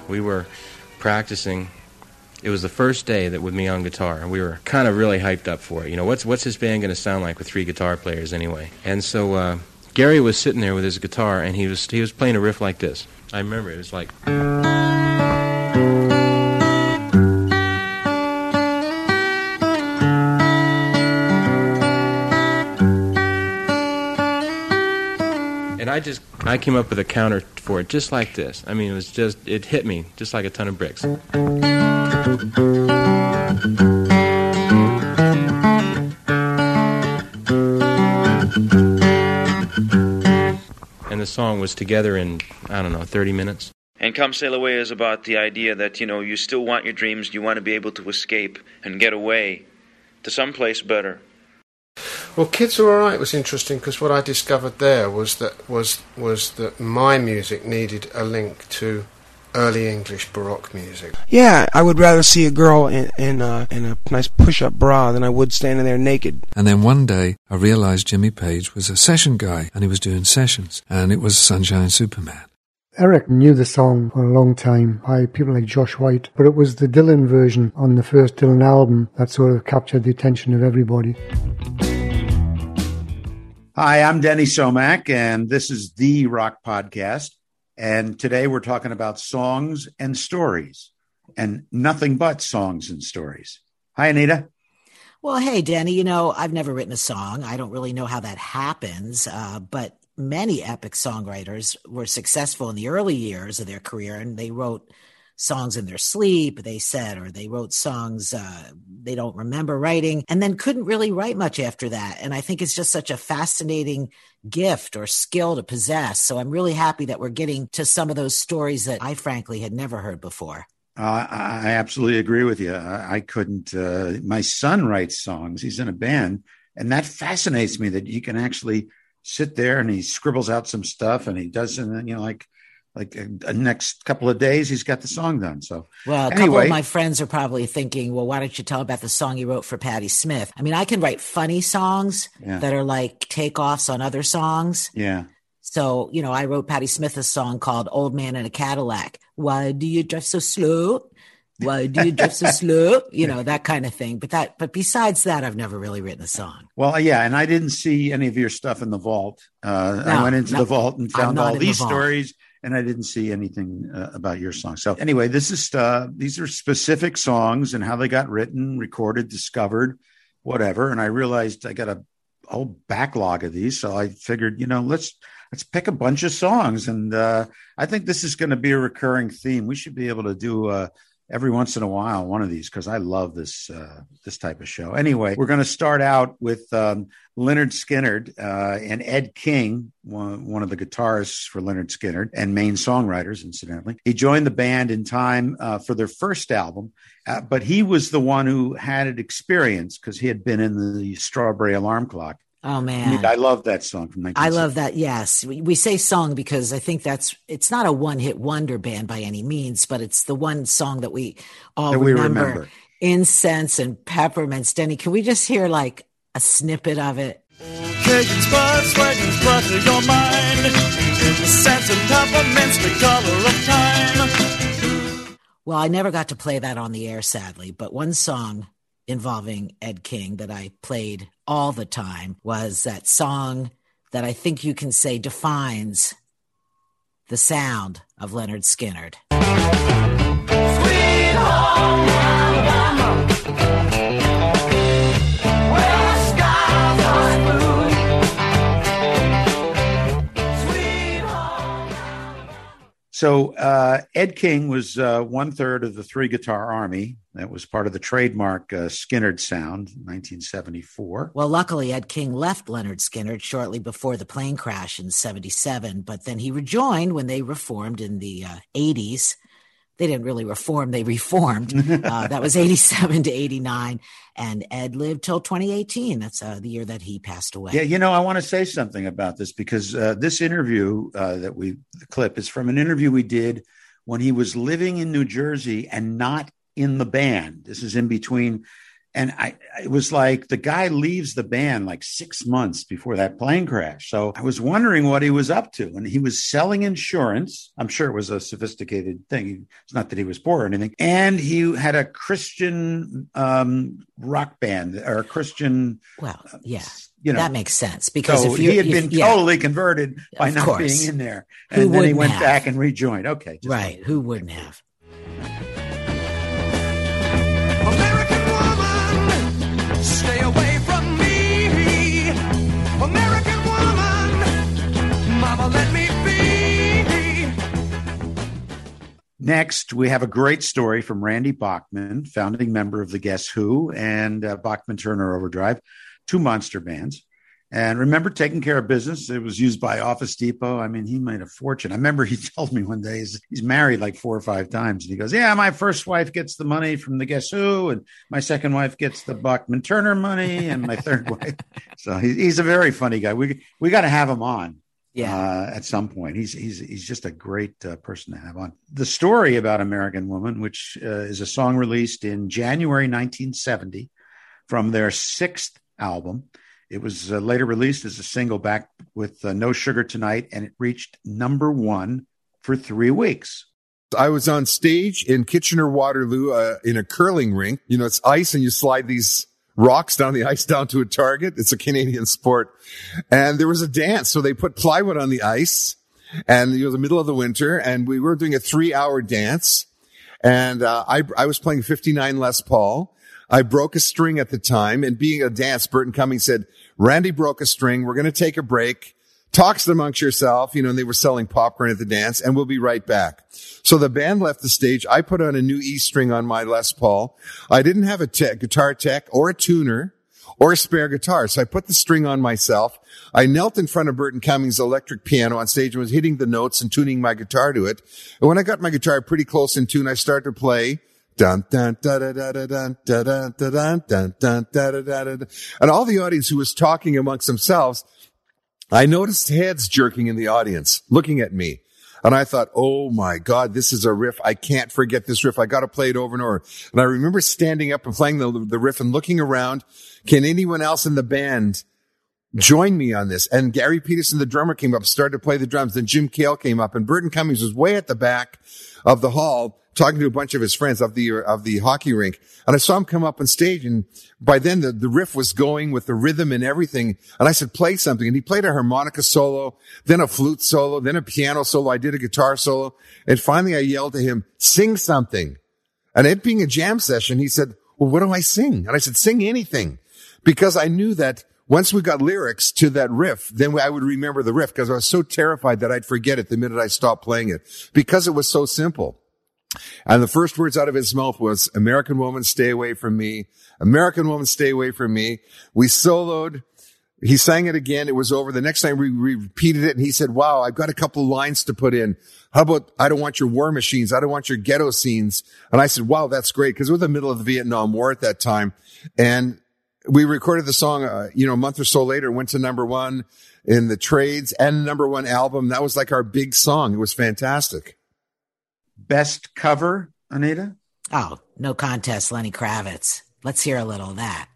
We were practicing. It was the first day that with me on guitar, and we were kind of really hyped up for it. You know, what's this band going to sound like with 3 guitar players anyway? And so Gary was sitting there with his guitar, and he was playing a riff like this. I remember it was like... And I came up with a counter for it just like this. I mean, it hit me just like a ton of bricks. And the song was together in, 30 minutes. And Come Sail Away is about the idea that, you still want your dreams, you want to be able to escape and get away to someplace better. Well, Kids Are Alright was interesting because what I discovered there was that my music needed a link to early English Baroque music. Yeah, I would rather see a girl in a nice push-up bra than I would standing there naked. And then one day, I realized Jimmy Page was a session guy, and he was doing sessions, and it was Sunshine Superman. Eric knew the song for a long time by people like Josh White, but it was the Dylan version on the first Dylan album that sort of captured the attention of everybody. Hi, I'm Denny Somack, and this is The Rock Podcast. And today we're talking about songs and stories, and nothing but songs and stories. Hi, Anita. Well, hey, Denny, I've never written a song. I don't really know how that happens, but many epic songwriters were successful in the early years of their career, and they wrote songs in their sleep, they said, or they wrote songs they don't remember writing, and then couldn't really write much after that. And I think it's just such a fascinating gift or skill to possess. So I'm really happy that we're getting to some of those stories that I frankly had never heard before. I absolutely agree with you. I couldn't. My son writes songs. He's in a band, and that fascinates me that he can actually sit there and he scribbles out some stuff and he does, and then, like the next couple of days, he's got the song done. So, well, a couple of my friends are probably thinking, well, why don't you tell about the song you wrote for Patti Smith? I mean, I can write funny songs that are like takeoffs on other songs. Yeah. So, I wrote Patti Smith a song called Old Man in a Cadillac. Why do you drive so slow? Why do you drive so slow? That kind of thing. But besides that, I've never really written a song. Well, yeah. And I didn't see any of your stuff in the vault. I went into the vault and found all these stories, and I didn't see anything about your song. So anyway, these are specific songs and how they got written, recorded, discovered, whatever. And I realized I got a whole backlog of these. So I figured, let's pick a bunch of songs. And I think this is going to be a recurring theme. We should be able to do every once in a while one of these, because I love this type of show. Anyway, we're going to start out with Lynyrd Skynyrd and Ed King, one of the guitarists for Lynyrd Skynyrd and main songwriters, incidentally. He joined the band in time for their first album, but he was the one who had experience because he had been in the Strawberry Alarm Clock. Oh, man. I love that song from 1960. I love that, yes. We say song because I think it's not a one-hit wonder band by any means, but it's the one song that we all remember. Incense and Peppermints. Denny, can we just hear like a snippet of it? Cajun spots, wagon spot to your mind. Incense and peppermints, the color of time. Well, I never got to play that on the air, sadly, but one song involving Ed King that I played all the time was that song that I think you can say defines the sound of Lynyrd Skynyrd. Sweet home Alabama, where the skies are blue. Sweet home Alabama. So Ed King was 1/3 of the 3-guitar army. That was part of the trademark Skynyrd sound, 1974. Well, luckily, Ed King left Lynyrd Skynyrd shortly before the plane crash in 77, but then he rejoined when they reformed in the 80s. They didn't really reform, they reformed. That was 87 to 89, and Ed lived till 2018. That's the year that he passed away. Yeah, I want to say something about this because this interview the clip is from an interview we did when he was living in New Jersey and not in the band. This is in between And it was like the guy leaves the band like 6 months before that plane crash. So I was wondering what he was up to. And he was selling insurance. I'm sure it was a sophisticated thing. It's not that he was poor or anything. And he had a Christian rock band or a Christian. Well, yeah. That makes sense because so he had been totally converted by not being in there. And then he went back and rejoined. Okay. Right. Who wouldn't have? Stay away from me, American woman, mama, let me be. Next, we have a great story from Randy Bachman, founding member of the Guess Who and Bachman Turner Overdrive, two monster bands. And remember Taking Care of Business? It was used by Office Depot. I mean, he made a fortune. I remember he told me one day he's married like 4 or 5 times. And he goes, yeah, my first wife gets the money from the Guess Who, and my second wife gets the Bachman Turner money, and my third wife. So he's a very funny guy. We got to have him on at some point. He's just a great person to have on. The story about American Woman, which is a song released in January 1970 from their 6th album. It was later released as a single back with No Sugar Tonight, and it reached #1 for 3 weeks. I was on stage in Kitchener-Waterloo in a curling rink. You know, it's ice and you slide these rocks down the ice down to a target. It's a Canadian sport. And there was a dance. So they put plywood on the ice, and it was the middle of the winter, and we were doing a 3-hour dance. And I was playing 59 Les Paul. I broke a string at the time, and being a dance, Burton Cummings said, Randy broke a string. We're going to take a break. Talks amongst yourself, and they were selling popcorn at the dance, and we'll be right back. So the band left the stage. I put on a new E string on my Les Paul. I didn't have a guitar tech or a tuner or a spare guitar. So I put the string on myself. I knelt in front of Burton Cummings' electric piano on stage and was hitting the notes and tuning my guitar to it. And when I got my guitar pretty close in tune, I started to play dun dun da da da da dun da dun da dun dun dun da da da da. And all the audience who was talking amongst themselves, I noticed heads jerking in the audience, looking at me. And I thought, oh my God, this is a riff. I can't forget this riff. I got to play it over and over. And I remember standing up and playing the riff and looking around. Can anyone else in the band join me on this? And Gary Peterson, the drummer, came up, started to play the drums. Then Jim Cale came up, and Burton Cummings was way at the back of the hall talking to a bunch of his friends of the hockey rink. And I saw him come up on stage, and by then the riff was going with the rhythm and everything. And I said, play something. And he played a harmonica solo, then a flute solo, then a piano solo. I did a guitar solo. And finally I yelled to him, sing something. And it being a jam session, he said, well, what do I sing? And I said, sing anything. Because I knew that once we got lyrics to that riff, then I would remember the riff, because I was so terrified that I'd forget it the minute I stopped playing it, because it was so simple. And the first words out of his mouth was, American Woman, stay away from me. American Woman, stay away from me. We soloed. He sang it again. It was over. The next time we repeated it, and he said, wow, I've got a couple lines to put in. How about, I don't want your war machines. I don't want your ghetto scenes. And I said, wow, that's great. Because we're in the middle of the Vietnam War at that time. And we recorded the song, a month or so later, went to #1 in the trades and #1 album. That was like our big song. It was fantastic. Best cover, Anita? Oh, no contest, Lenny Kravitz. Let's hear a little of that.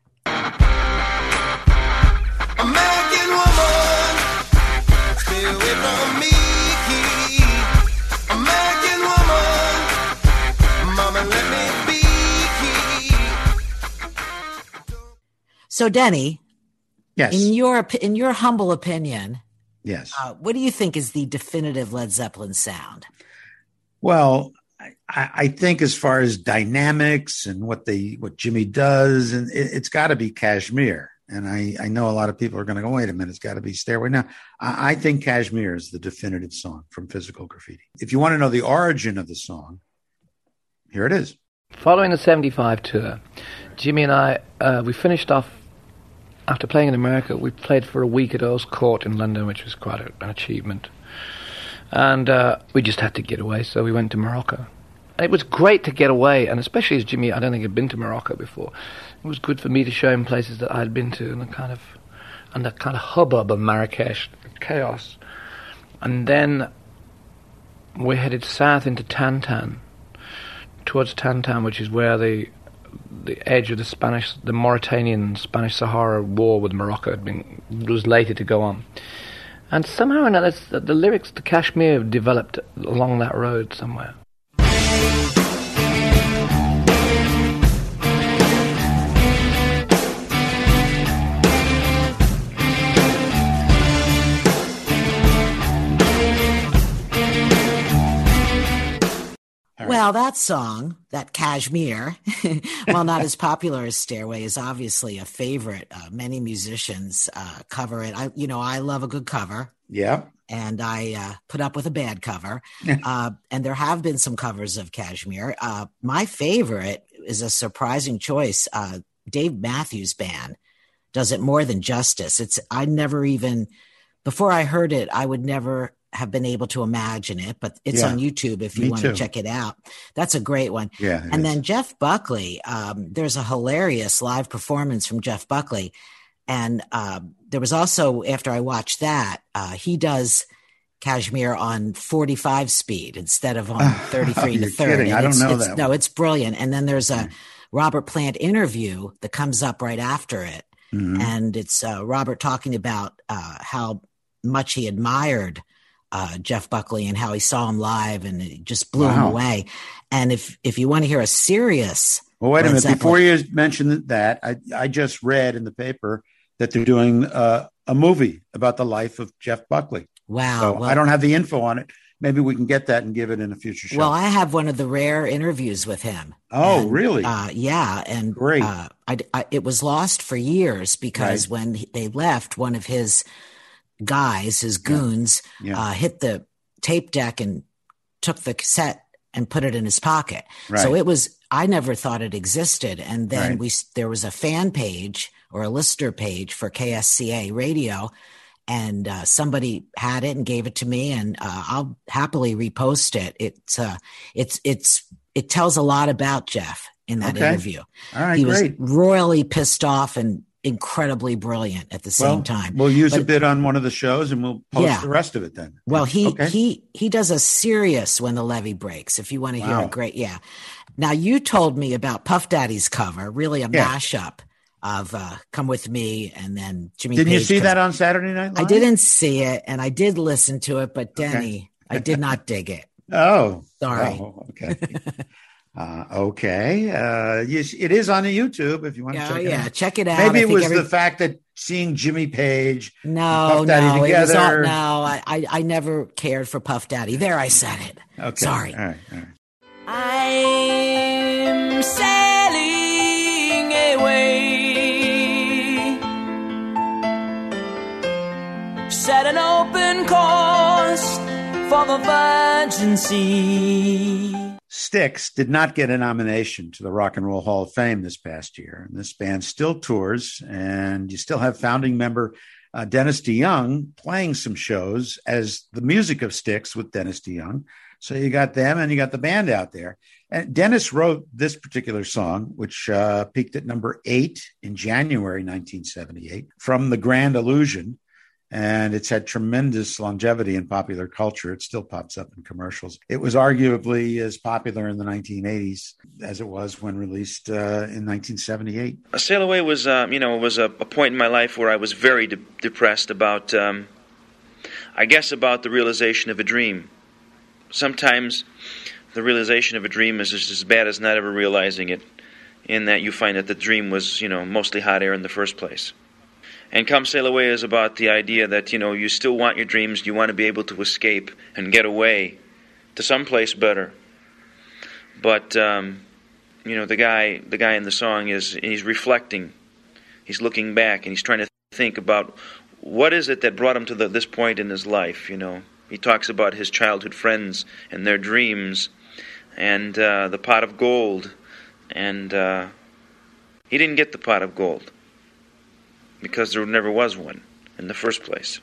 American woman, stay away from me. American woman, mama, let me be. So, Denny, yes, in your humble opinion, yes, what do you think is the definitive Led Zeppelin sound? Well, I think as far as dynamics and what Jimmy does, and it's got to be Kashmir. And I know a lot of people are going to go, wait a minute, it's got to be Stairway. Now, I think Kashmir is the definitive song from Physical Graffiti. If you want to know the origin of the song, here it is. Following the 75 tour, Jimmy and I, we finished off, after playing in America, we played for a week at Earl's Court in London, which was quite an achievement. And we just had to get away, so we went to Morocco. And it was great to get away, and especially as Jimmy, I don't think had been to Morocco before. It was good for me to show him places that I'd been to, and the kind of hubbub of Marrakesh, chaos. And then we headed south into Tantan, towards Tantan, which is where the the edge of the Mauritanian Spanish Sahara War with Morocco was later to go on. And somehow or another, the lyrics to Kashmir developed along that road somewhere. Well, that song, that Kashmir, while not as popular as Stairway, is obviously a favorite. Many musicians cover it. I love a good cover. Yeah. And I put up with a bad cover. And there have been some covers of Kashmir. My favorite is a surprising choice. Dave Matthews Band does it more than justice. Before I heard it, I would never have been able to imagine it, but it's on YouTube if you want to check it out. That's a great one. Yeah. And then Jeff Buckley, there's a hilarious live performance from Jeff Buckley. And there was also, after I watched that, he does Kashmir on 45 speed instead of on 33 to 30. Kidding. I don't know that. No, it's brilliant. And then there's a Robert Plant interview that comes up right after it. Mm-hmm. And it's Robert talking about how much he admired Jeff Buckley and how he saw him live, and it just blew him away. And if you want to hear a serious, well, wait a minute. Before you mention that, I just read in the paper that they're doing a movie about the life of Jeff Buckley. Wow! So well, I don't have the info on it. Maybe we can get that and give it in a future show. Well, I have one of the rare interviews with him. Oh, and, really? Yeah, and great. It was lost for years because when they left, one of his guys, his goons, hit the tape deck and took the cassette and put it in his pocket. Right. So I never thought it existed. And then there was a fan page or a listener page for KSCA radio, and somebody had it and gave it to me, and I'll happily repost it. It tells a lot about Jeff in that interview. All right, he great. was royally pissed off and incredibly brilliant at the same time. We'll use a bit on one of the shows, and we'll post the rest of it then. Well, he does a serious When the Levee Breaks, if you want to hear a great, Now, you told me about Puff Daddy's cover, really a mashup of Come With Me and then Jimmy Page. Didn't you see that on Saturday Night Live? I didn't see it, and I did listen to it, but Denny, I did not dig it. Oh. Sorry. Oh, okay. Okay. It is on the YouTube if you want to check it out. Check it out. Maybe it was the fact that seeing Jimmy Page and Puff it Daddy was together. I never cared for Puff Daddy. There, I said it. Okay. Sorry. All right. I'm sailing away, set an open course for the virgin sea. Styx did not get a nomination to the Rock and Roll Hall of Fame this past year. And this band still tours, and you still have founding member Dennis DeYoung playing some shows as the music of Styx with Dennis DeYoung. So you got them and you got the band out there. And Dennis wrote this particular song, which peaked at number 8 in January 1978, from The Grand Illusion. And it's had tremendous longevity in popular culture. It still pops up in commercials. It was arguably as popular in the 1980s as it was when released in 1978. Sail Away was, was a point in my life where I was very depressed about, about the realization of a dream. Sometimes the realization of a dream is just as bad as not ever realizing it, in that you find that the dream was, mostly hot air in the first place. And Come Sail Away is about the idea that, you still want your dreams, you want to be able to escape and get away to someplace better. But, the guy in the song he's reflecting, he's looking back, and he's trying to think about what is it that brought him to this point in his life, He talks about his childhood friends and their dreams and the pot of gold. And he didn't get the pot of gold, because there never was one in the first place.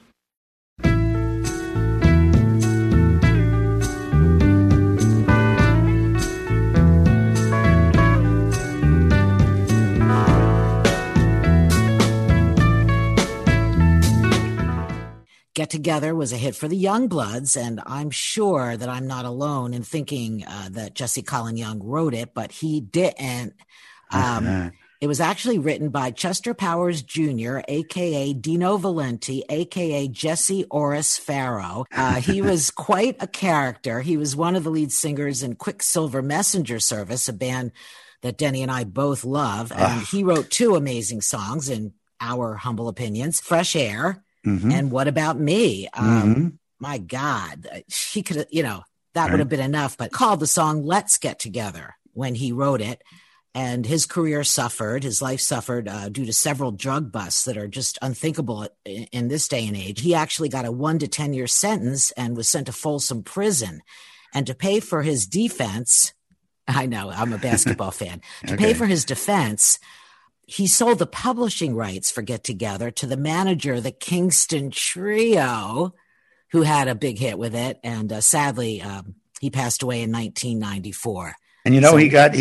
Get Together was a hit for the Youngbloods, and I'm sure that I'm not alone in thinking that Jesse Colin Young wrote it, but he didn't. It was actually written by Chester Powers Jr., a.k.a. Dino Valenti, a.k.a. Jesse Oris Farrow. He was quite a character. He was one of the lead singers in Quicksilver Messenger Service, a band that Denny and I both love. And he wrote 2 amazing songs, in our humble opinions, Fresh Air and What About Me? My God, he could have, that would have been enough, but called the song Let's Get Together when he wrote it. And his career suffered, his life suffered due to several drug busts that are just unthinkable in this day and age. He actually got a 1 to 10 year sentence and was sent to Folsom Prison. And to pay for his defense, I know, I'm a basketball fan. To pay for his defense, he sold the publishing rights for Get Together to the manager of the Kingston Trio, who had a big hit with it. And sadly, he passed away in 1994. And he got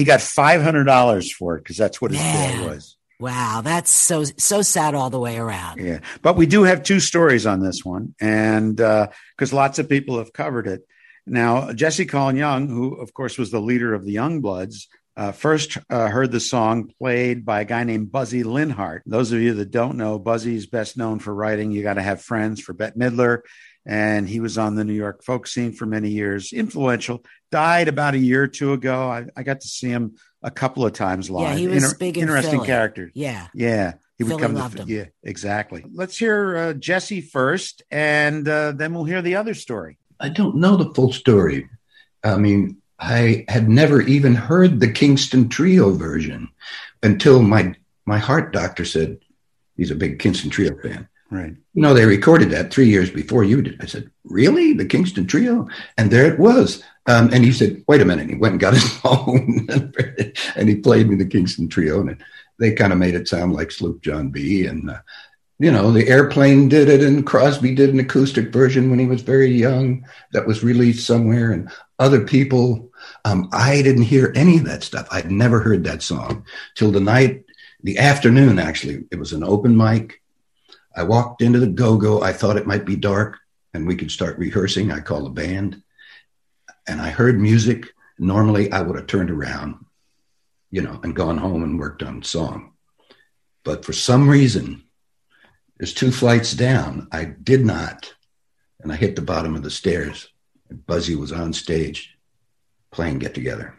$500 for it because that's what his bill was. Wow, that's so sad all the way around. Yeah, but we do have 2 stories on this one, and because lots of people have covered it. Now, Jesse Colin Young, who of course was the leader of the Youngbloods, first heard the song played by a guy named Buzzy Linhart. Those of you that don't know, Buzzy is best known for writing "You Gotta Have Friends" for Bette Midler. And he was on the New York folk scene for many years. Influential. Died about a year or 2 ago. I got to see him a couple of times live. Yeah, he was big in interesting Philly. Character. Yeah. He would Philly come loved to. him. Yeah, exactly. Let's hear Jesse first, and then we'll hear the other story. I don't know the full story. I mean, I had never even heard the Kingston Trio version until my heart doctor said he's a big Kingston Trio fan. Right. They recorded that 3 years before you did. I said, really? The Kingston Trio? And there it was. And he said, wait a minute. He went and got his phone and he played me the Kingston Trio. And they kind of made it sound like Sloop John B. And, the Airplane did it, and Crosby did an acoustic version when he was very young that was released somewhere. And other people, I didn't hear any of that stuff. I'd never heard that song till the afternoon, actually. It was an open mic. I walked into the Go-Go. I thought it might be dark and we could start rehearsing. I called the band and I heard music. Normally I would have turned around, and gone home and worked on the song. But for some reason, there's 2 flights down. I did not. And I hit the bottom of the stairs. And Buzzy was on stage playing Get Together.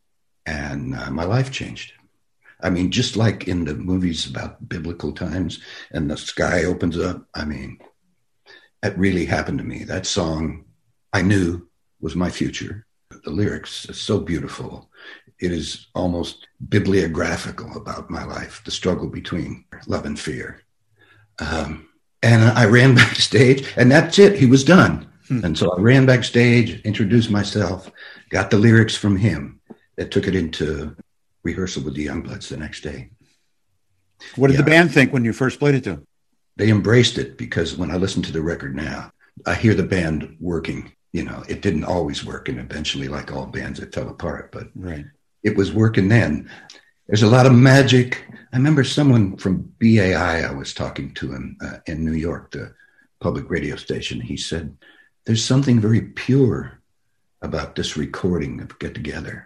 And my life changed. I mean, just like in the movies about biblical times and the sky opens up. I mean, it really happened to me. That song I knew was my future. The lyrics are so beautiful. It is almost bibliographical about my life, the struggle between love and fear. And I ran backstage, and that's it. He was done. And so I ran backstage, introduced myself, got the lyrics from him, that took it into rehearsal with the Youngbloods the next day. What did the band think when you first played it to them? They embraced it, because when I listen to the record now, I hear the band working. It didn't always work, and eventually, like all bands, it fell apart. But it was working then. There's a lot of magic. I remember someone from BAI, I was talking to him in New York, the public radio station. He said, there's something very pure about this recording of Get Together.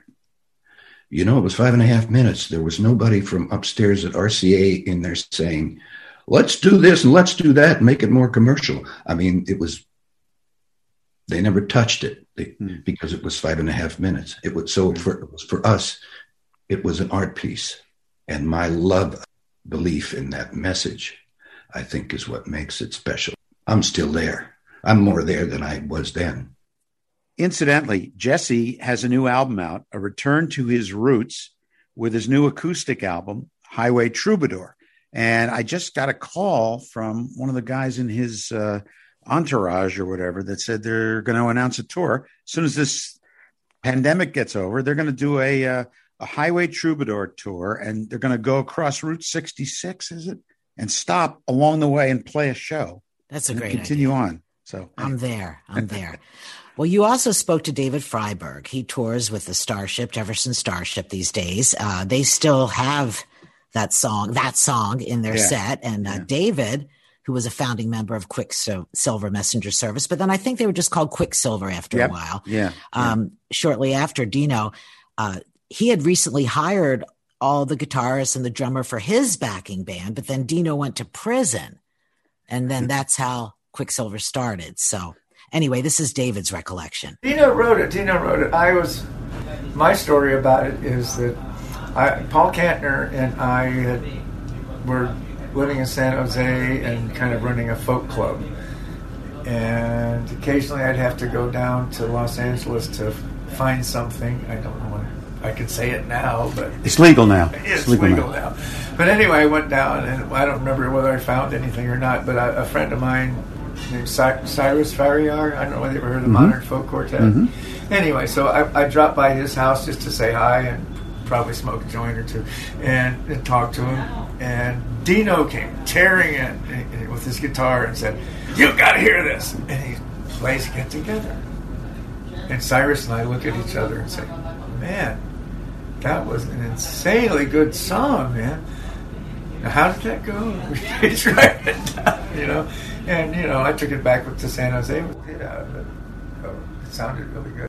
It was 5.5 minutes. There was nobody from upstairs at RCA in there saying, let's do this and let's do that and make it more commercial. I mean, they never touched it because it was 5.5 minutes. It was for us, it was an art piece. And my belief in that message, I think, is what makes it special. I'm still there. I'm more there than I was then. Incidentally, Jesse has a new album out, a return to his roots with his new acoustic album, Highway Troubadour. And I just got a call from one of the guys in his entourage or whatever that said they're going to announce a tour. As soon as this pandemic gets over, they're going to do a Highway Troubadour tour, and they're going to go across Route 66, is it? And stop along the way and play a show. That's a great continue idea. On. So I'm there. Well, you also spoke to David Freiberg. He tours with the Jefferson Starship these days. They still have that song in their set. And David, who was a founding member of Quicksilver Messenger Service, but then I think they were just called Quicksilver after a while. Yeah. Shortly after Dino, he had recently hired all the guitarists and the drummer for his backing band, but then Dino went to prison. And then that's how Quicksilver started. So anyway, this is David's recollection. Dino wrote it. My story about it is that Paul Kantner and I were living in San Jose and kind of running a folk club. And occasionally I'd have to go down to Los Angeles to find something. I don't know I can say it now, but it's legal now. It's legal now. But anyway, I went down, and I don't remember whether I found anything or not, but a friend of mine named Cyrus Farriar, I don't know whether you ever heard of the Modern Folk Quartet. Anyway, so I dropped by his house just to say hi and probably smoke a joint or two and talk to him. And Dino came tearing in with his guitar and said, "You got to hear this!" And he plays Get Together. And Cyrus and I look at each other and say, "Man, that was an insanely good song, man. Now, how did that go?" We tried it down, And, I took it back to San Jose with it out of it. So it sounded really good.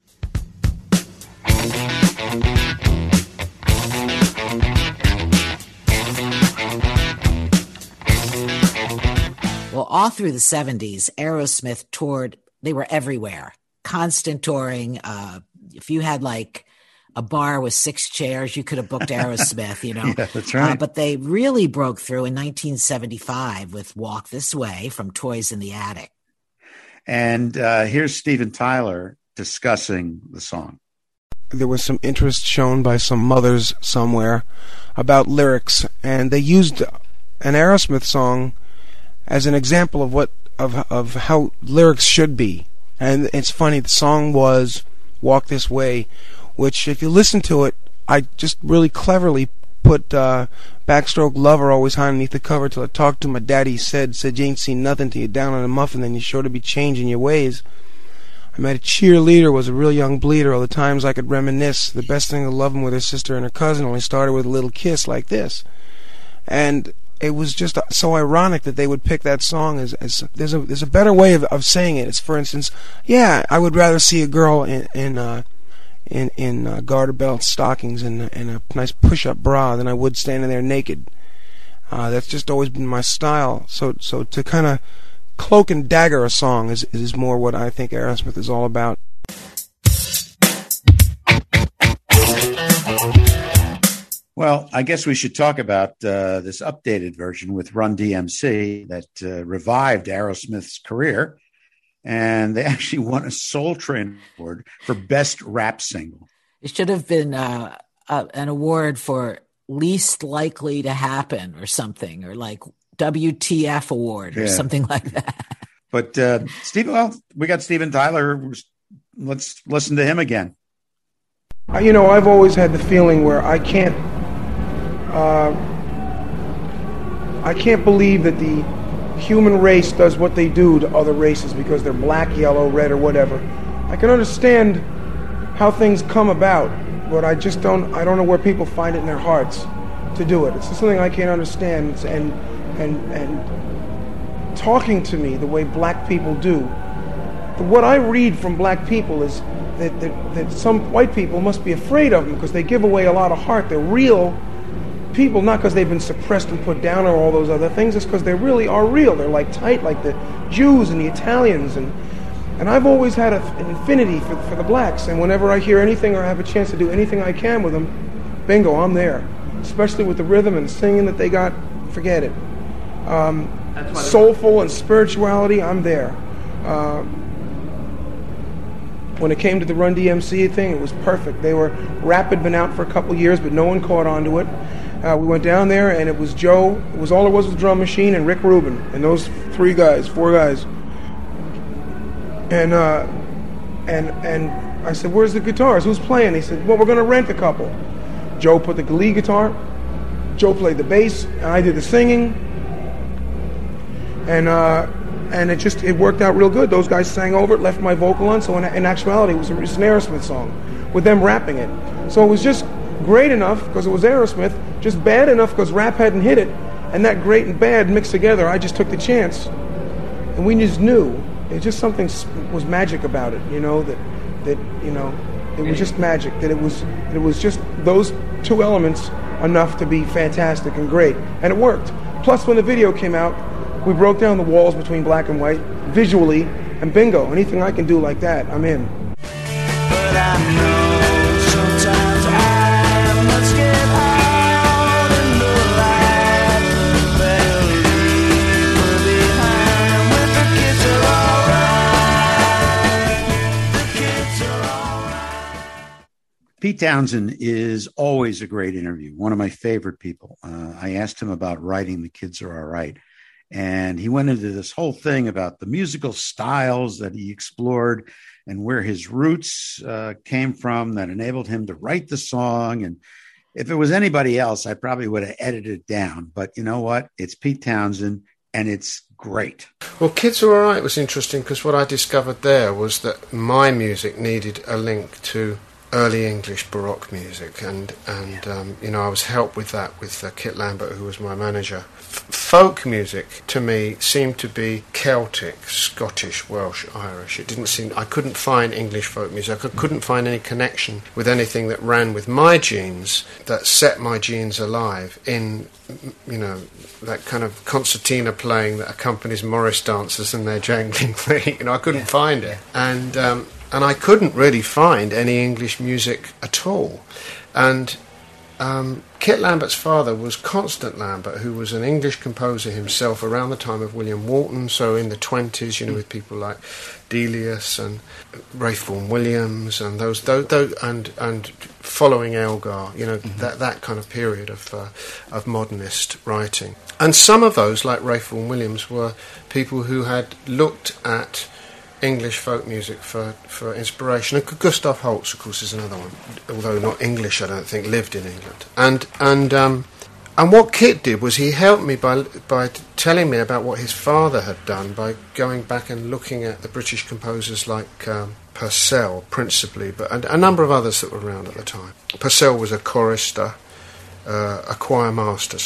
Well, all through the 70s, Aerosmith toured. They were everywhere. Constant touring. If you had like a bar with 6 chairs, you could have booked Aerosmith, Yeah, that's right. But they really broke through in 1975 with Walk This Way from Toys in the Attic. And here's Steven Tyler discussing the song. There was some interest shown by some mothers somewhere about lyrics, and they used an Aerosmith song as an example of how lyrics should be. And it's funny, the song was Walk This Way, which if you listen to it, I just really cleverly put backstroke lover always high underneath the cover till I talked to my daddy. He said you ain't seen nothing till you're down on a muffin, then you're sure to be changing your ways. I met a cheerleader, was a real young bleeder. All the times I could reminisce. The best thing to love him with her sister and her cousin only started with a little kiss like this. And it was just so ironic that they would pick that song as there's a better way of saying it. It's, for instance, I would rather see a girl in garter belt stockings and a nice push-up bra than I would standing there naked. That's just always been my style. So to kind of cloak and dagger a song is more what I think Aerosmith is all about. Well, I guess we should talk about this updated version with Run DMC that revived Aerosmith's career. And they actually won a Soul Train Award for Best Rap Single. It should have been an award for Least Likely to Happen or something, or like WTF Award or something like that. But we got Steven Tyler. Let's listen to him again. I've always had the feeling where I can't believe that the human race does what they do to other races because they're black, yellow, red, or whatever. I can understand how things come about, but I don't know where people find it in their hearts to do it. It's just something I can't understand. And talking to me the way black people do, what I read from black people is that some white people must be afraid of them because they give away a lot of heart. They're real people, not because they've been suppressed and put down or all those other things. It's because they really are real. They're like tight, like the Jews and the Italians. And I've always had an affinity for the blacks. And whenever I hear anything or have a chance to do anything I can with them, bingo, I'm there. Especially with the rhythm and singing that they got, forget it. Soulful and spirituality, I'm there. When it came to the Run DMC thing, it was perfect. Rap had been out for a couple years, but no one caught on to it. We went down there, and it was Joe. It was all it was Drum Machine and Rick Rubin, and those 4 guys. And I said, "Where's the guitars? Who's playing?" He said, "Well, we're going to rent a couple." Joe put the lead guitar. Joe played the bass, and I did the singing. And it worked out real good. Those guys sang over it, left my vocal on. So in actuality, it was an Aerosmith song with them rapping it. So it was just great enough because it was Aerosmith, just bad enough because rap hadn't hit it, and that great and bad mixed together. I just took the chance, and we just knew. It just something was magic about it, that it was just magic. That it was just those 2 elements enough to be fantastic and great. And it worked. Plus, when the video came out, we broke down the walls between black and white visually, and bingo, anything I can do like that, I'm in. But I know sometimes I must get out in the light, better leave her behind when the kids are alright. The kids are alright. Pete Townshend is always a great interview. One of my favorite people. I asked him about writing The Kids Are All Right. And he went into this whole thing about the musical styles that he explored and where his roots came from that enabled him to write the song. And if it was anybody else, I probably would have edited it down. But you know what? It's Pete Townshend, and it's great. Well, Kids Are All Right was interesting because what I discovered there was that my music needed a link to early English Baroque music, and you know, I was helped with that with Kit Lambert, who was my manager. Folk music to me seemed to be Celtic, Scottish, Welsh, Irish. It didn't seem, I couldn't find English folk music. I couldn't find any connection with anything that ran with my genes, that set my genes alive in, you know, that kind of concertina playing that accompanies Morris dancers and their jangling thing. You know, I couldn't find it, and I couldn't really find any English music at all. And Kit Lambert's father was Constant Lambert, who was an English composer himself around the time of William Walton, so in the 20s, you know, with people like Delius and Ralph Vaughan Williams and those and following Elgar, you know, that kind of period of modernist writing. And some of those, like Ralph Vaughan Williams, were people who had looked at English folk music for inspiration. And Gustav Holst, of course, is another one, although not English, I don't think, lived in England. And what Kit did was he helped me by telling me about what his father had done by going back and looking at the British composers like Purcell, principally, but and a number of others that were around at the time. Purcell was a chorister, a choir master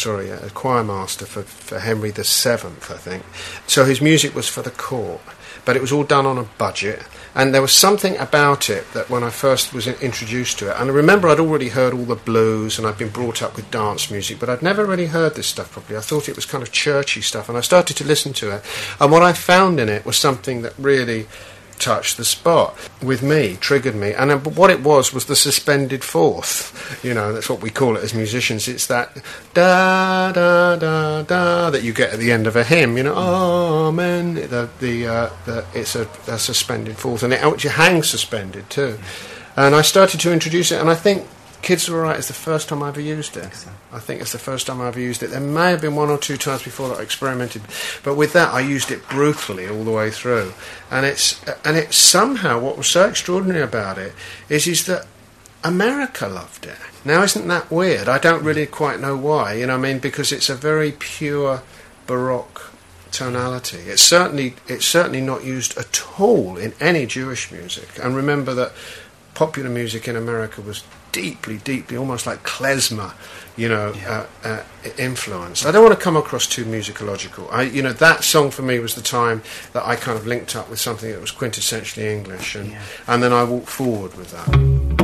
for Henry VII, I think. So his music was for the court, but it was all done on a budget, and there was something about it that when I first was introduced to it, and I remember I'd already heard all the blues and I'd been brought up with dance music, but I'd never really heard this stuff properly. I thought it was kind of churchy stuff, and I started to listen to it, and what I found in it was something that really touched the spot with me, triggered me. And what it was the suspended fourth. You know, that's what we call it as musicians. It's that da da da da that you get at the end of a hymn. You know, amen. It's a suspended fourth, and it actually hangs suspended too. And I started to introduce it, and I think Kids Are All Right is the first time I ever used it. I think it's the first time I ever used it. There may have been one or two times before that I experimented, but with that I used it brutally all the way through. And it's somehow, what was so extraordinary about it is that America loved it. Now, isn't that weird? I don't really quite know why. You know what I mean? Because it's a very pure Baroque tonality. It's certainly not used at all in any Jewish music. And remember that popular music in America was deeply, almost like klezmer, you know, influenced. I don't want to come across too musicological. That song for me was the time that I kind of linked up with something that was quintessentially English, and then I walked forward with that.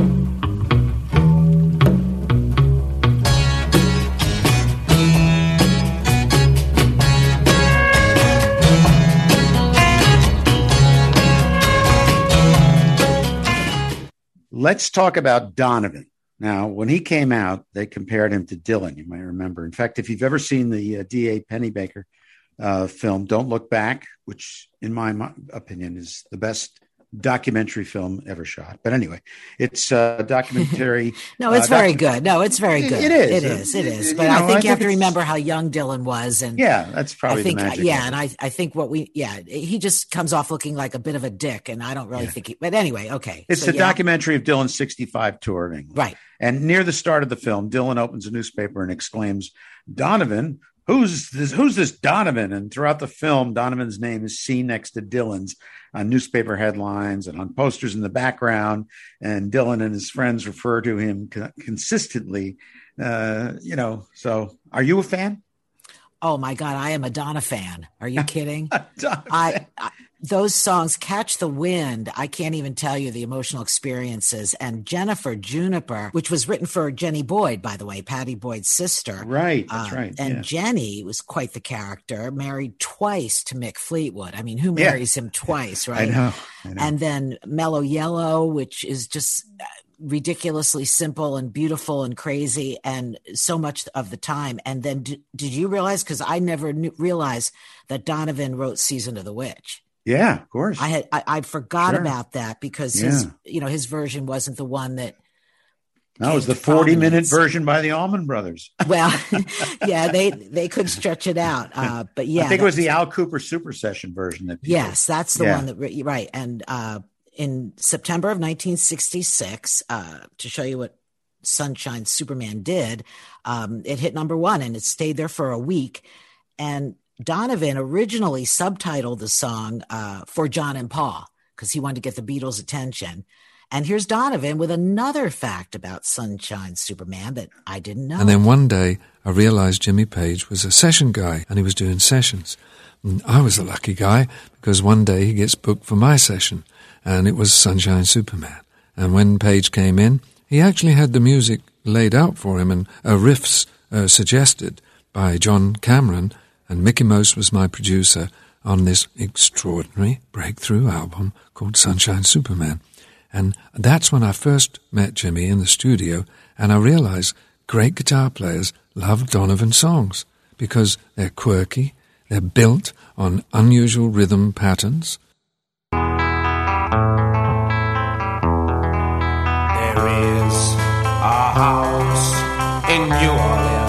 Let's talk about Donovan. Now, when he came out, they compared him to Dylan, you might remember. In fact, if you've ever seen the D.A. Pennebaker film, Don't Look Back, which in my opinion is the best documentary film ever shot. But anyway, it's a documentary. No, it's very good. No, it's very good. It is. But I think you have to remember how young Dylan was. And yeah, that's probably the magic. Yeah, and I think he just comes off looking like a bit of a dick, and I don't really think but anyway, okay. It's a documentary of Dylan's 65 tour of England. Right. And near the start of the film, Dylan opens a newspaper and exclaims, "Donovan? Who's this Donovan?" And throughout the film, Donovan's name is seen next to Dylan's on newspaper headlines and on posters in the background. And Dylan and his friends refer to him consistently. So are you a fan? Oh my God, I am a Donna fan. Are you kidding? those songs, Catch the Wind, I can't even tell you the emotional experiences. And Jennifer Juniper, which was written for Jenny Boyd, by the way, Patty Boyd's sister. Right, that's right. And yeah. Jenny was quite the character, married twice to Mick Fleetwood. I mean, who marries him twice, right? I know. And then Mellow Yellow, which is just ridiculously simple and beautiful and crazy and so much of the time. And then did you realize, because I never realized that Donovan wrote Season of the Witch. Yeah, of course. I forgot about that because his version wasn't the one that was the 40-minute version by the Allman Brothers. Well, yeah, they could stretch it out. But yeah, I think it was the Al Cooper Super Session version that yes, that's the one that right. And in September of 1966, to show you what Sunshine Superman did, it hit number 1 and it stayed there for a week. And Donovan originally subtitled the song For John and Paul because he wanted to get the Beatles' attention. And here's Donovan with another fact about Sunshine Superman that I didn't know. And then one day I realized Jimmy Page was a session guy and he was doing sessions. And I was the lucky guy because one day he gets booked for my session and it was Sunshine Superman. And when Page came in, he actually had the music laid out for him and riffs suggested by John Cameron. And Mickey Most was my producer on this extraordinary breakthrough album called Sunshine Superman. And that's when I first met Jimmy in the studio, and I realized great guitar players love Donovan songs because they're quirky, they're built on unusual rhythm patterns. There is a house in New Orleans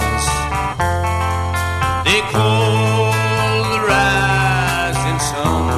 they call the rising sun.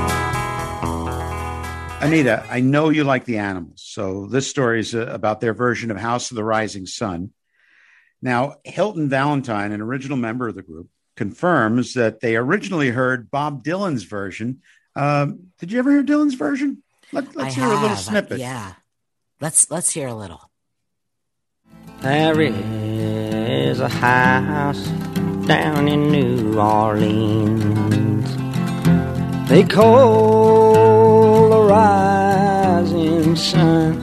Anita, I know you like the Animals, so this story is about their version of House of the Rising Sun. Now, Hilton Valentine, an original member of the group, confirms that they originally heard Bob Dylan's version. Did you ever hear Dylan's version? Let's hear a little snippet. Yeah, let's hear a little. There is a house down in New Orleans they call the rising sun.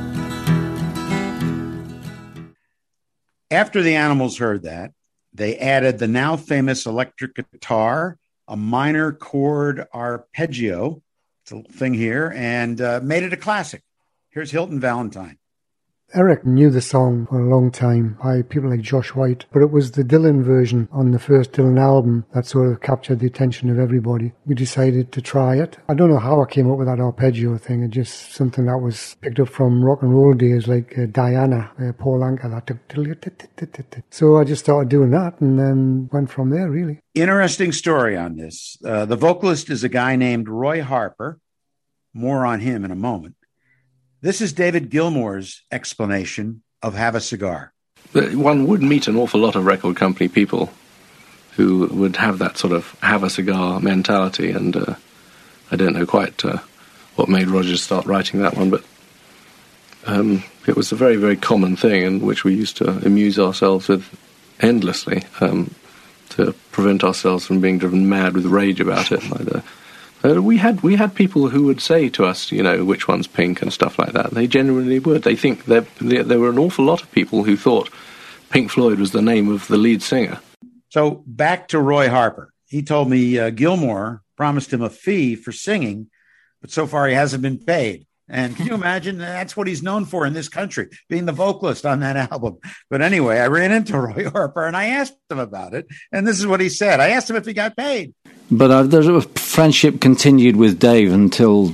After the Animals heard that, they added the now famous electric guitar, a minor chord arpeggio, it's a little thing here, and made it a classic. Here's Hilton Valentine. Eric knew the song for a long time by people like Josh White, but it was the Dylan version on the first Dylan album that sort of captured the attention of everybody. We decided to try it. I don't know how I came up with that arpeggio thing. It's just something that was picked up from rock and roll days like Diana, Paul Anka. So I just started doing that and then went from there, really. Interesting story on this. The vocalist is a guy named Roy Harper. More on him in a moment. This is David Gilmour's explanation of Have a Cigar. One would meet an awful lot of record company people who would have that sort of have a cigar mentality, and I don't know quite what made Rogers start writing that one, but it was a very, very common thing in which we used to amuse ourselves with endlessly to prevent ourselves from being driven mad with rage about it. We had people who would say to us, you know, which one's Pink and stuff like that. They genuinely would. They think there were an awful lot of people who thought Pink Floyd was the name of the lead singer. So back to Roy Harper. He told me Gilmour promised him a fee for singing, but so far he hasn't been paid. And can you imagine? That's what he's known for in this country, being the vocalist on that album. But anyway, I ran into Roy Harper and I asked him about it. And this is what he said. I asked him if he got paid. But the friendship continued with Dave until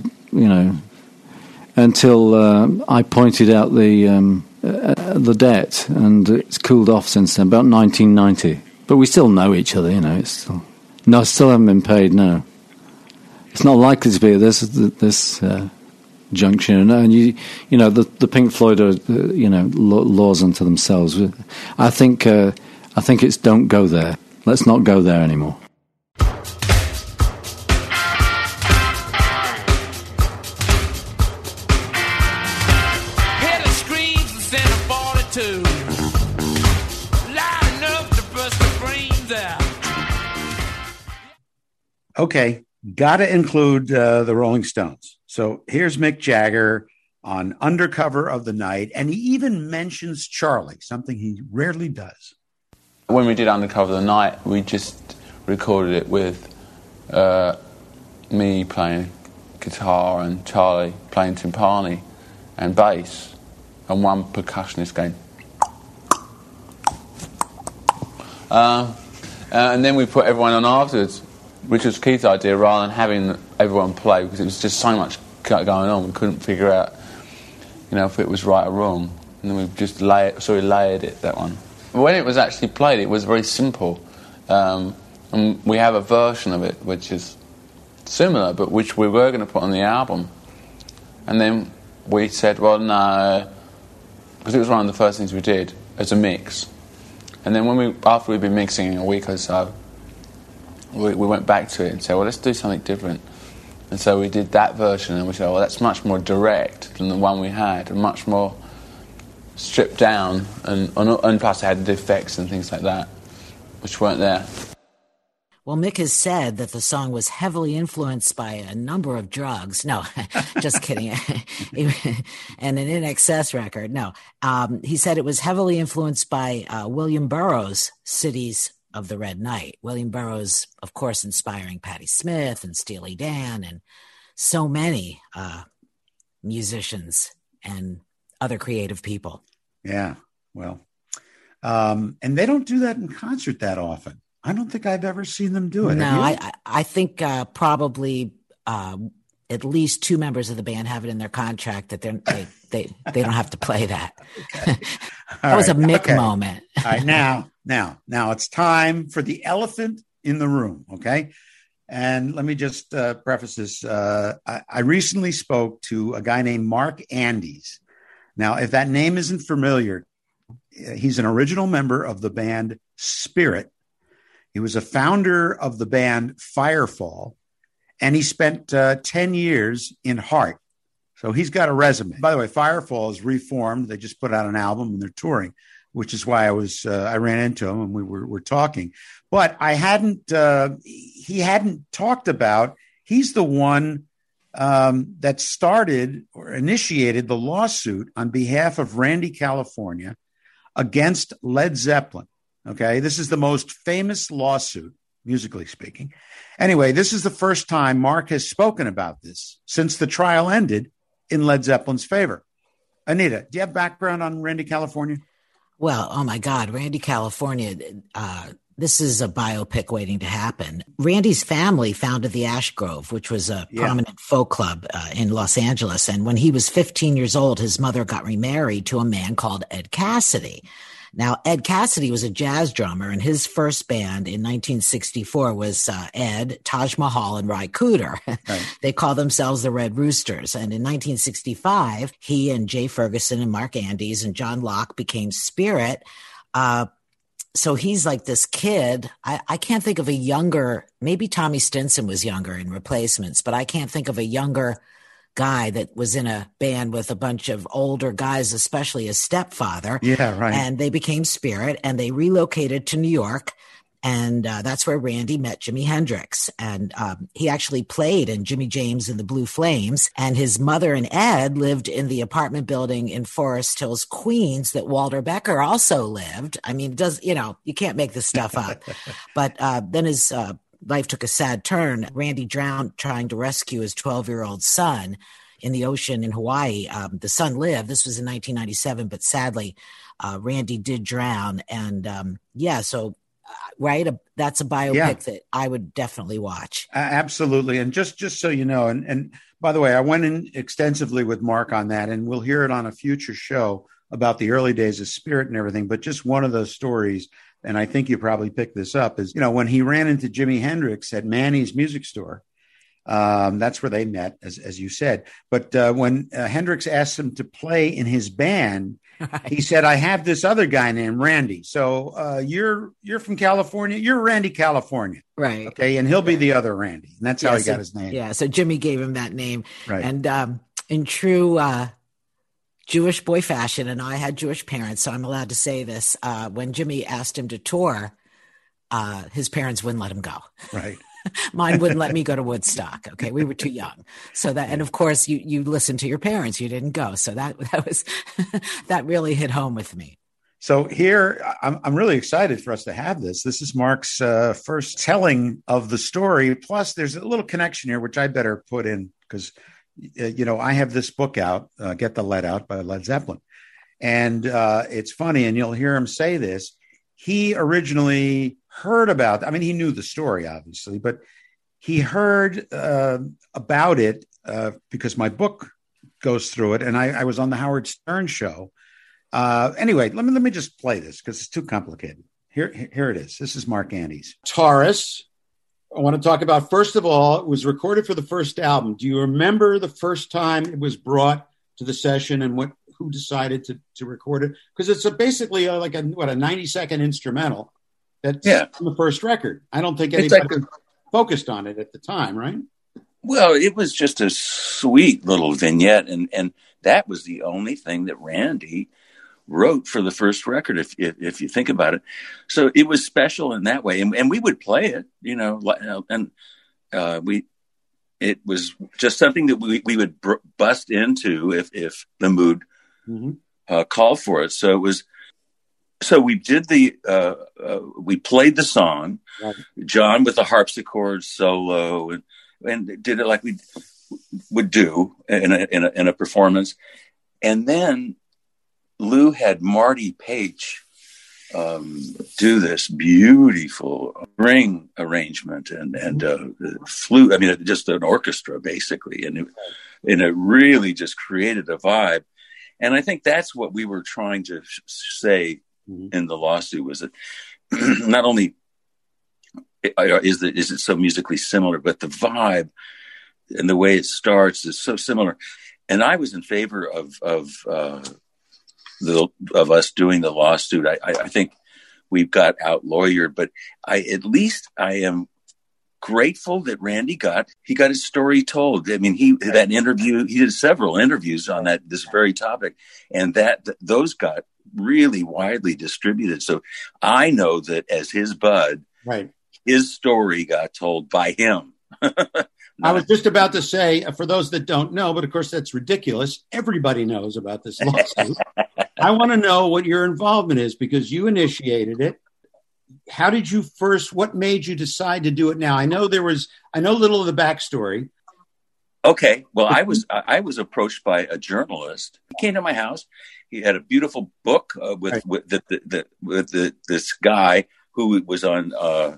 I pointed out the debt, and it's cooled off since then, about 1990. But we still know each other, you know. I still haven't been paid, no. It's not likely to be at this junction. And the Pink Floyd are, laws unto themselves. I think it's don't go there. Let's not go there anymore. Okay, got to include the Rolling Stones. So here's Mick Jagger on Undercover of the Night, and he even mentions Charlie, something he rarely does. When we did Undercover of the Night, we just recorded it with me playing guitar and Charlie playing timpani and bass, and one percussionist going. And then we put everyone on afterwards, which was Keith's idea, rather than having everyone play, because it was just so much going on. We couldn't figure out, if it was right or wrong. And then we just layered it, that one. When it was actually played, it was very simple. And we have a version of it which is similar, but which we were going to put on the album. And then we said, well, no, because it was one of the first things we did as a mix. And then after we'd been mixing in a week or so, we went back to it and said, well, let's do something different. And so we did that version, and we said, well, that's much more direct than the one we had, and much more stripped down, and plus it had the effects and things like that, which weren't there. Well, Mick has said that the song was heavily influenced by a number of drugs. No, just kidding. And an INXS record. No, he said it was heavily influenced by William Burroughs' Cities of the Red Night. William Burroughs, of course, inspiring Patti Smith and Steely Dan and so many musicians and other creative people. Yeah, well, and they don't do that in concert that often. I don't think I've ever seen them do it. No, I think probably at least two members of the band have it in their contract that they don't have to play that. Okay. That was a Mick moment. All right, now it's time for the elephant in the room, okay? And let me just preface this. I recently spoke to a guy named Mark Andes. Now, if that name isn't familiar, he's an original member of the band Spirit. He was a founder of the band Firefall, and he spent 10 years in Heart. So he's got a resume. By the way, Firefall is reformed. They just put out an album and they're touring, which is why I ran into him and we were talking. But he hadn't talked about, he's the one that started or initiated the lawsuit on behalf of Randy California against Led Zeppelin. Okay, this is the most famous lawsuit, musically speaking. Anyway, this is the first time Mark has spoken about this since the trial ended in Led Zeppelin's favor. Anita, do you have background on Randy California? Well, oh my God, Randy California, this is a biopic waiting to happen. Randy's family founded the Ash Grove, which was a prominent folk club in Los Angeles. And when he was 15 years old, his mother got remarried to a man called Ed Cassidy. Now, Ed Cassidy was a jazz drummer, and his first band in 1964 was Ed, Taj Mahal, and Ry Cooder. Right. They called themselves the Red Roosters. And in 1965, he and Jay Ferguson and Mark Andes and John Locke became Spirit. So he's like this kid. I can't think of a younger, maybe Tommy Stinson was younger in Replacements, but I can't think of a younger guy that was in a band with a bunch of older guys, especially his stepfather. Yeah, right. And they became Spirit, and they relocated to New York. And that's where Randy met Jimi Hendrix. And he actually played in Jimmy James and the Blue Flames. And his mother and Ed lived in the apartment building in Forest Hills, Queens, that Walter Becker also lived. I mean, you can't make this stuff up. But then his life took a sad turn. Randy drowned trying to rescue his 12-year-old son in the ocean in Hawaii. The son lived. This was in 1997, but sadly, Randy did drown. And right, that's a biopic that I would definitely watch. Absolutely. And just so you know, and by the way, I went in extensively with Mark on that, and we'll hear it on a future show about the early days of Spirit and everything. But just one of those stories, and I think you probably picked this up, is, when he ran into Jimi Hendrix at Manny's Music Store, that's where they met, as you said. But when Hendrix asked him to play in his band, he said, I have this other guy named Randy. So you're from California. You're Randy California. Right. Okay. And he'll be the other Randy. And that's how he got his name. Yeah. So Jimmy gave him that name. Right. And in true Jewish boy fashion, and I had Jewish parents, so I'm allowed to say this, when Jimmy asked him to tour, his parents wouldn't let him go. Right. Mine wouldn't let me go to Woodstock. Okay, we were too young. So that, and of course, you listened to your parents. You didn't go. So that was that really hit home with me. So here, I'm really excited for us to have this. This is Mark's first telling of the story. Plus, there's a little connection here, which I better put in because, I have this book out, Get the Lead Out by Led Zeppelin. And it's funny, and you'll hear him say this. He originally heard about, he knew the story, obviously, but he heard about it because my book goes through it. And I was on the Howard Stern show. Anyway, let me just play this because it's too complicated. Here it is. This is Mark Andes. Taurus. I want to talk about, first of all, it was recorded for the first album. Do you remember the first time it was brought to the session and who decided to record it? Because it's basically a 90-second instrumental that's on the first record. I don't think anybody focused on it at the time, right? Well, it was just a sweet little vignette, and that was the only thing that Randy wrote for the first record, if you think about it. So it was special in that way, and we would play it, and it was just something that we would bust into if the mood called for it. So it was. So we did we played the song, right. John with the harpsichord solo, and did it like we would do in a performance, and then Lou had Marty Page do this beautiful string arrangement and flute. Just an orchestra basically, and it really just created a vibe. And I think that's what we were trying to say in the lawsuit, was that not only is it so musically similar, but the vibe and the way it starts is so similar. And I was in favor of us doing the lawsuit. I think we've got out lawyered, but I am grateful that Randy got his story told. He did several interviews on this very topic, and those got really widely distributed. So I know that as his bud, right, his story got told by him. I was just about to say, for those that don't know, but of course that's ridiculous. Everybody knows about this lawsuit. I want to know what your involvement is because you initiated it. How did you what made you decide to do it now? I know little of the backstory. Okay. Well, I was approached by a journalist. He came to my house. He had a beautiful book with this guy who was on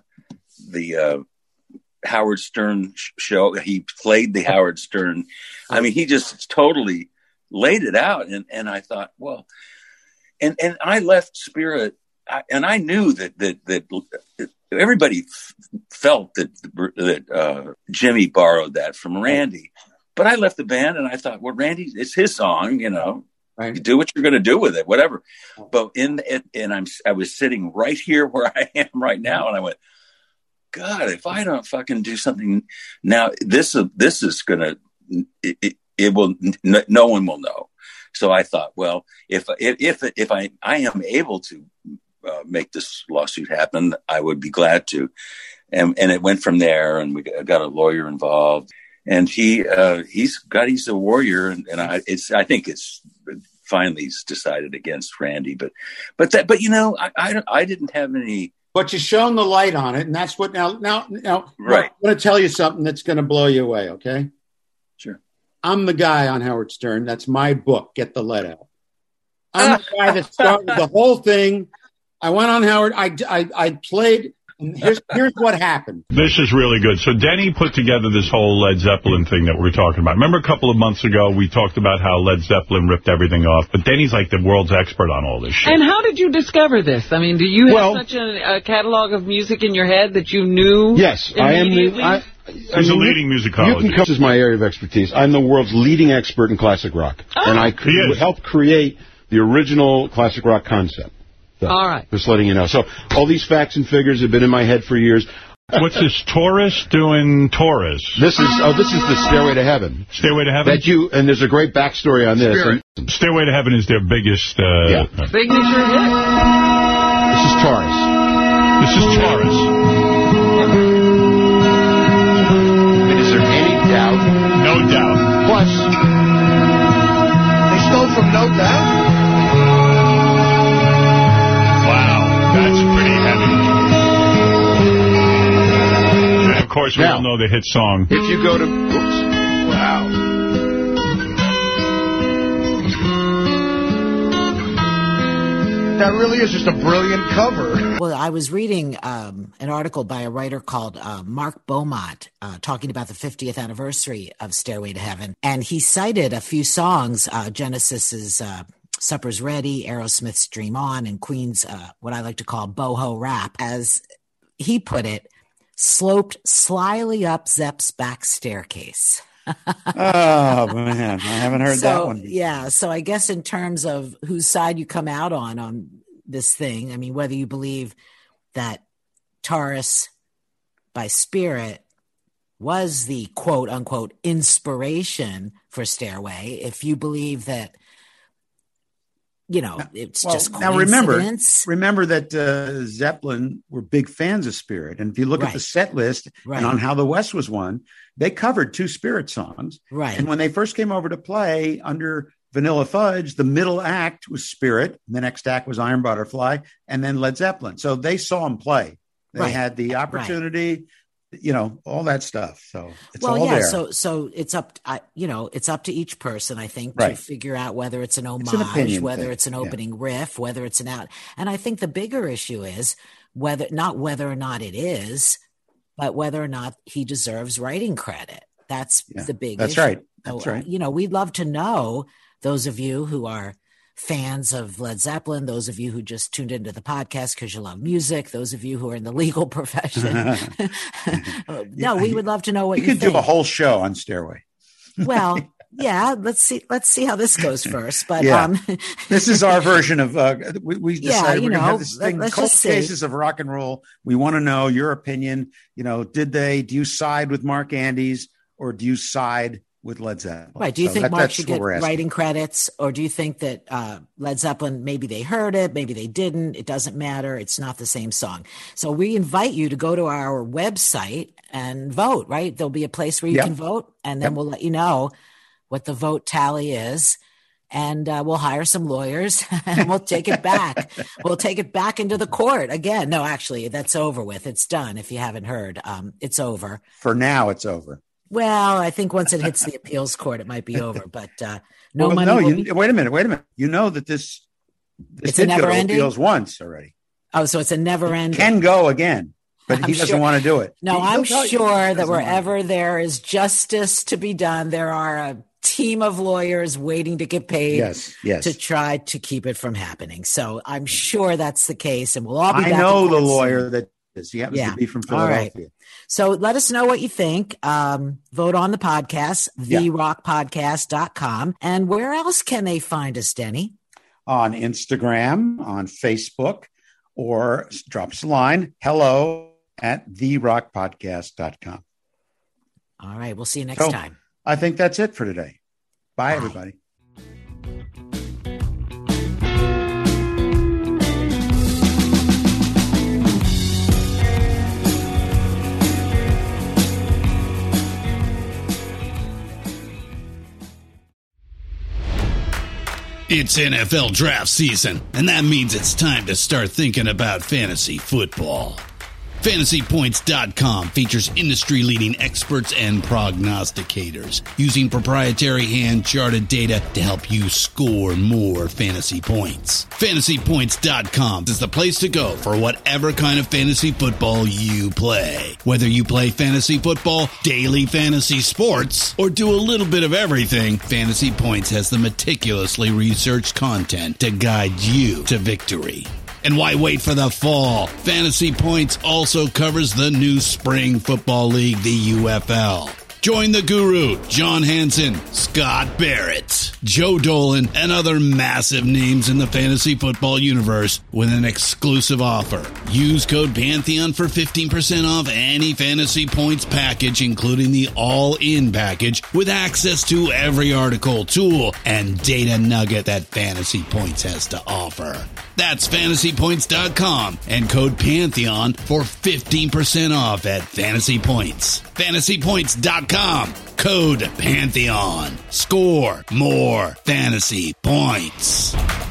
the Howard Stern show. He played the Howard Stern. He just totally laid it out. And I thought, well, and I left Spirit, and I knew that everybody felt that Jimmy borrowed that from Randy. But I left the band, and I thought, well, Randy, it's his song, Right. You do what you're going to do with it, whatever. But I was sitting right here where I am right now, and I went, God, if I don't fucking do something now, this is going to, it will, no one will know. So I thought, well, if I am able to make this lawsuit happen, I would be glad to. And it went from there, and we got a lawyer involved. And he's a warrior, and I think it's finally decided against Randy, but I didn't have any. But you shone the light on it, and that's what now. Right. I'm going to tell you something that's going to blow you away. Okay. Sure. I'm the guy on Howard Stern. That's my book. Get the Lead Out. I'm the guy that started the whole thing. I went on Howard. I played. And here's what happened. This is really good. So Denny put together this whole Led Zeppelin thing that we're talking about. Remember a couple of months ago, we talked about how Led Zeppelin ripped everything off, but Denny's like the world's expert on all this shit. And how did you discover this? Do you have such a catalog of music in your head that you knew? Yes, I am. He's a leading musicologist. This is my area of expertise. I'm the world's leading expert in classic rock. Oh. And I helped create the original classic rock concept. So, all right. Just letting you know. So all these facts and figures have been in my head for years. What's this Taurus doing Taurus? This is the Stairway to Heaven. Stairway to Heaven? And there's a great backstory on this. Stairway to Heaven is their biggest... signature hit? This is Taurus. This is Taurus. Doubt. No Doubt. Plus, they stole from No Doubt? Wow, that's pretty heavy. And of course, we all know the hit song. If you go to... Oops. Wow. That really is just a brilliant cover. Well, I was reading an article by a writer called Mark Beaumont talking about the 50th anniversary of Stairway to Heaven. And he cited a few songs, Genesis's Supper's Ready, Aerosmith's Dream On, and Queen's what I like to call boho rap, as he put it, sloped slyly up Zepp's back staircase. Oh, man, I haven't heard that one before. Yeah, so I guess in terms of whose side you come out on this thing, I mean, whether you believe that Taurus by Spirit was the quote-unquote inspiration for Stairway, if you believe that, you know, it's just coincidence. Now remember that Zeppelin were big fans of Spirit. And if you look at the set list and on How the West Was Won, they covered 2 Spirit songs. Right. And when they first came over to play under Vanilla Fudge, the middle act was Spirit. The next act was Iron Butterfly and then Led Zeppelin. So they saw them play. They had the opportunity, you know, all that stuff. So it's all there. So it's up, it's up to each person, I think, to figure out whether it's an homage, whether it's an opening riff, whether it's an out. And I think the bigger issue is not whether or not it is, but whether or not he deserves writing credit. That's the big issue. Right. That's right. You know, we'd love to know, those of you who are fans of Led Zeppelin, those of you who just tuned into the podcast because you love music, those of you who are in the legal profession. No, we would love to know what you think. We could do a whole show on Stairway. Well, yeah, let's see how this goes first. But this is our version of we decided we're going to have this thing, let's Cold just see. Cases of Rock and Roll. We want to know your opinion. You know, do you side with Mark Andes or do you side with Led Zeppelin? Right. Do you think Mark should get writing credits, or do you think that Led Zeppelin, maybe they heard it, maybe they didn't? It doesn't matter. It's not the same song. So we invite you to go to our website and vote, right? There'll be a place where you can vote, and then we'll let you know what the vote tally is. And we'll hire some lawyers and we'll take it back. We'll take it back into the court again. No, actually, that's over with. It's done. If you haven't heard, it's over. For now, it's over. Well, I think once it hits the appeals court, it might be over. But wait a minute. You know that this did go to appeals once already. Oh, so it's a never ending. Can go again, but he doesn't want to do it. No, I'm sure that wherever there is justice to be done, there are a team of lawyers waiting to get paid to try to keep it from happening. So I'm sure that's the case, and we'll all be back. I know the lawyer that is. He happens to be from Philadelphia. All right. So let us know what you think. Vote on the podcast, therockpodcast.com. And where else can they find us, Denny? On Instagram, on Facebook, or drop us a line, hello@therockpodcast.com. All right. We'll see you next time. I think that's it for today. Bye. Everybody. It's NFL draft season, and that means it's time to start thinking about fantasy football. FantasyPoints.com features industry-leading experts and prognosticators using proprietary hand-charted data to help you score more fantasy points. FantasyPoints.com is the place to go for whatever kind of fantasy football you play. Whether you play fantasy football, daily fantasy sports, or do a little bit of everything, Fantasy Points has the meticulously researched content to guide you to victory. And why wait for the fall? Fantasy Points also covers the new spring football league, the UFL. Join the guru, John Hansen, Scott Barrett, Joe Dolan, and other massive names in the fantasy football universe with an exclusive offer. Use code Pantheon for 15% off any Fantasy Points package, including the all-in package, with access to every article, tool, and data nugget that Fantasy Points has to offer. That's FantasyPoints.com and code Pantheon for 15% off at Fantasy Points. FantasyPoints.com. FantasyPoints.com. Code Pantheon. Score more fantasy points.